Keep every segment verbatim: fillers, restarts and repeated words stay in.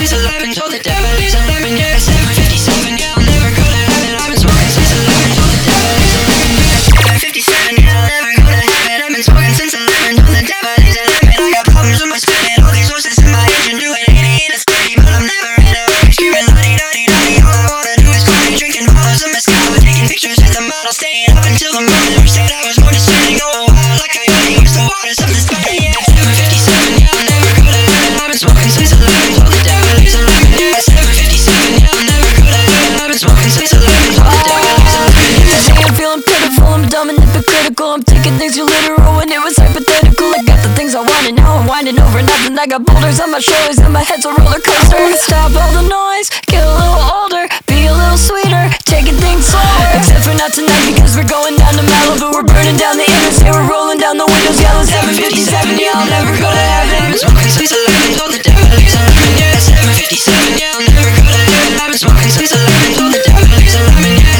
since eleven, told the devil he's eleven, yeah, seven fifty-seven, yeah, I'll never go to heaven. I've been smoking since eleven, told the devil he's eleven, yeah, seven fifty-seven, yeah, I'll never go to heaven. I've been smoking since eleven, told the devil he's eleven. I got problems with my spinning, all these horses in my engine doing eighty in a steady, but I'm never in a hurry, screaming la-di da-di da-di. All I wanna do is party, drinking bottles of mezcal, taking pictures at the model, staying up until the morning. Never said I was going to sleep and go wild like I only use the waters of this body, yeah, seven fifty-seven, yeah, I'll never go to heaven. I've been smoking since eleven, told the devil he's eleven, yeah, seven fifty-seven, yeah, I'll never go to heaven. I've been smoking since eleven, told the devil he's eleven, yeah. Today I'm feeling pitiful, I'm dumb and hypocritical. I'm taking things too literal when it was hypothetical. I got the things I want and now I'm whining over nothing. I got boulders on my shoulders and my head's a roller coaster. I wanna stop all the noise, get a little older, be a little sweeter, taking things slower. Except for not tonight because we're going down to Malibu. We're burning down the interstate, we're rolling down the windows, yellow seven fifty-seven, yeah, I'll never go to heaven. I've been smoking since eleven, told the devil he's eleven, yeah, seven fifty-seven, yeah, I'll never go to heaven. I've been smoking since eleven, told the devil he's eleven, yeah,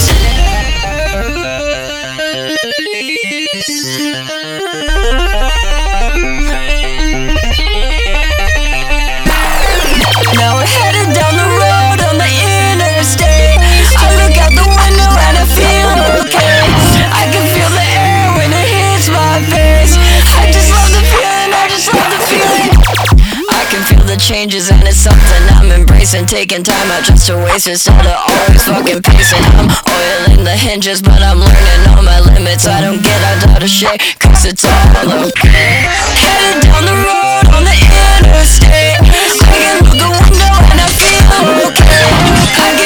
now we're headed down the road on the interstate. I look out the window and I feel okay. I can feel the air when it hits my face. I just love the feeling, I just love the feeling. I can feel the changes and it's something I'm embracing. Taking time out just to waste instead of always fucking pacing. I'm oiling the hinges but I'm learning all my limits. I don't get out of shape cause it's all okay. Headed down the road on the interstate. I can look the window and I feel okay. I